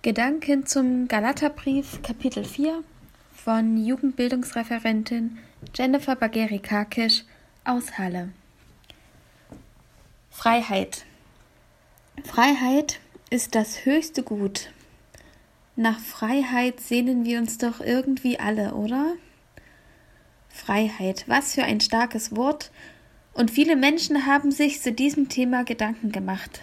Gedanken zum Galaterbrief, Kapitel 4 von Jugendbildungsreferentin Jennifer Bageri-Karkisch aus Halle. Freiheit. Freiheit ist das höchste Gut. Nach Freiheit sehnen wir uns doch irgendwie alle, oder? Freiheit, was für ein starkes Wort. Und viele Menschen haben sich zu diesem Thema Gedanken gemacht.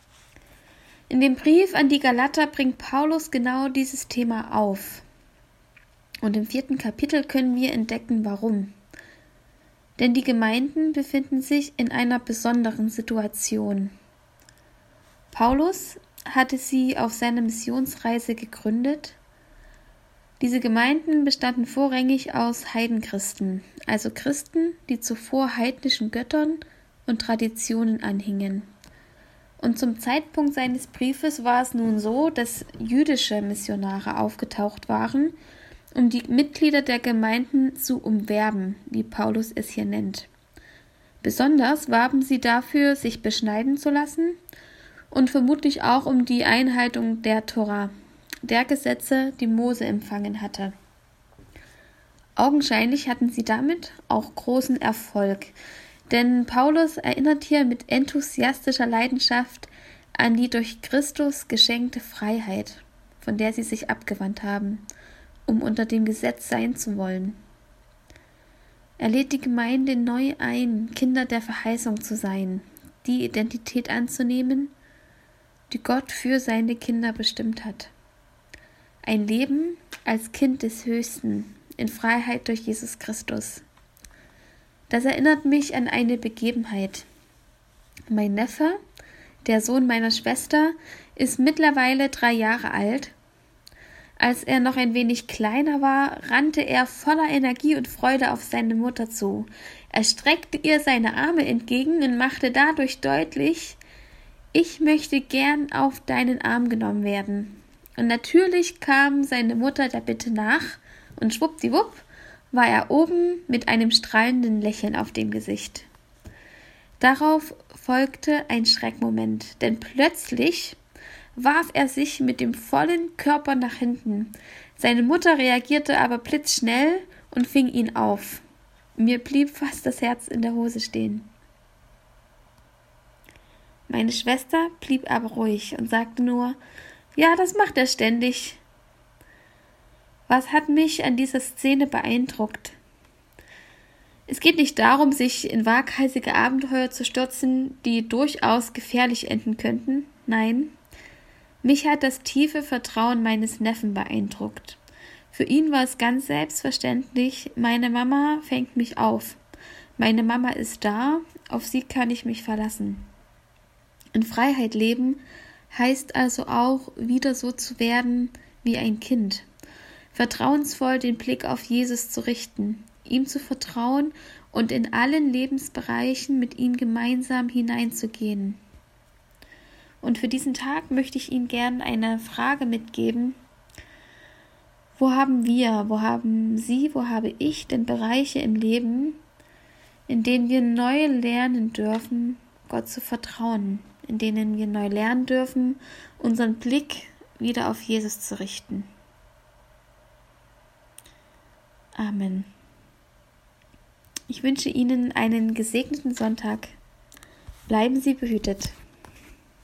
In dem Brief an die Galater bringt Paulus genau dieses Thema auf. Und im 4. Kapitel können wir entdecken, warum. Denn die Gemeinden befinden sich in einer besonderen Situation. Paulus hatte sie auf seiner Missionsreise gegründet. Diese Gemeinden bestanden vorrangig aus Heidenchristen, also Christen, die zuvor heidnischen Göttern und Traditionen anhingen. Und zum Zeitpunkt seines Briefes war es nun so, dass jüdische Missionare aufgetaucht waren, um die Mitglieder der Gemeinden zu umwerben, wie Paulus es hier nennt. Besonders warben sie dafür, sich beschneiden zu lassen und vermutlich auch um die Einhaltung der Tora, der Gesetze, die Mose empfangen hatte. Augenscheinlich hatten sie damit auch großen Erfolg, denn Paulus erinnert hier mit enthusiastischer Leidenschaft an die durch Christus geschenkte Freiheit, von der sie sich abgewandt haben, um unter dem Gesetz sein zu wollen. Er lädt die Gemeinde neu ein, Kinder der Verheißung zu sein, die Identität anzunehmen, die Gott für seine Kinder bestimmt hat. Ein Leben als Kind des Höchsten, in Freiheit durch Jesus Christus. Das erinnert mich an eine Begebenheit. Mein Neffe, der Sohn meiner Schwester, ist mittlerweile 3 Jahre alt. Als er noch ein wenig kleiner war, rannte er voller Energie und Freude auf seine Mutter zu. Er streckte ihr seine Arme entgegen und machte dadurch deutlich: Ich möchte gern auf deinen Arm genommen werden. Und natürlich kam seine Mutter der Bitte nach und schwuppdiwupp war er oben mit einem strahlenden Lächeln auf dem Gesicht. Darauf folgte ein Schreckmoment, denn plötzlich warf er sich mit dem vollen Körper nach hinten. Seine Mutter reagierte aber blitzschnell und fing ihn auf. Mir blieb fast das Herz in der Hose stehen. Meine Schwester blieb aber ruhig und sagte nur: Ja, das macht er ständig. Was hat mich an dieser Szene beeindruckt? Es geht nicht darum, sich in waghalsige Abenteuer zu stürzen, die durchaus gefährlich enden könnten. Nein, mich hat das tiefe Vertrauen meines Neffen beeindruckt. Für ihn war es ganz selbstverständlich: Meine Mama fängt mich auf. Meine Mama ist da, auf sie kann ich mich verlassen. In Freiheit leben heißt also auch, wieder so zu werden wie ein Kind. Vertrauensvoll den Blick auf Jesus zu richten, ihm zu vertrauen und in allen Lebensbereichen mit ihm gemeinsam hineinzugehen. Und für diesen Tag möchte ich Ihnen gern eine Frage mitgeben. Wo haben wir, wo haben Sie, wo habe ich denn Bereiche im Leben, in denen wir neu lernen dürfen, Gott zu vertrauen, in denen wir neu lernen dürfen, unseren Blick wieder auf Jesus zu richten? Amen. Ich wünsche Ihnen einen gesegneten Sonntag. Bleiben Sie behütet.